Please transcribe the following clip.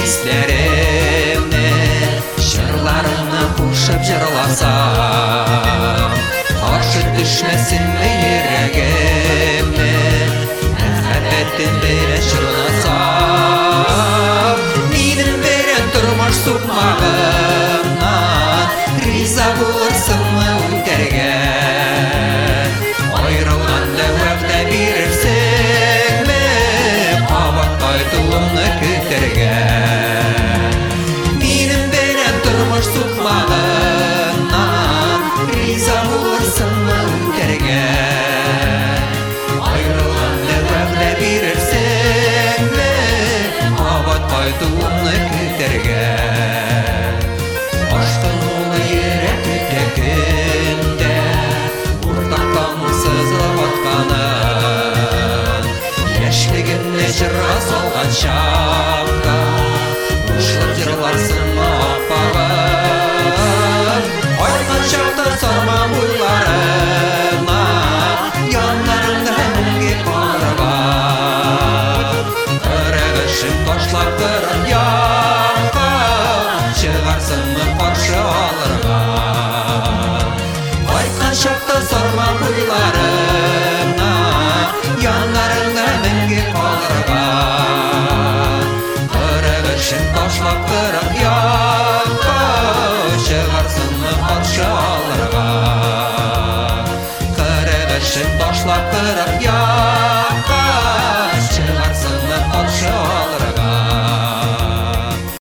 исләремне, жырларымны кушып жырласам, каршы төшмәсенме йөрәгемне, мәхәббәтем белән чорнасам. Минем белән тормыш сукмагымнан риза булырсыңмы үтәргә? Аерылганда вәгъдә бирерсеңме, кабат кайтуымны көтәргә? Минем белән тормыш сукмагымнан риза булырсыңмы үтәргә? Аерылганда вәгъдә бирерсеңме, кабат кайтуымны көтәргә? Ашкын улы йөрәк көтә көндә, уртактан сызылып атканын, яшьлегемне җырга салган чакта, кушылып җырларсыңмы аппагым? Айткан чакта сарма буйларына, яннарыңда мәңге калырга, көрәгешен ташлап кырын якка, чыгарсыңмы каршы алырга? Айткан чакта сарма буйларына, яннарыңда мәңге калырга, көрәгешен ташлап кырын якка, чыгарсыңмы каршы алырга? Көрәгешен ташлап кырын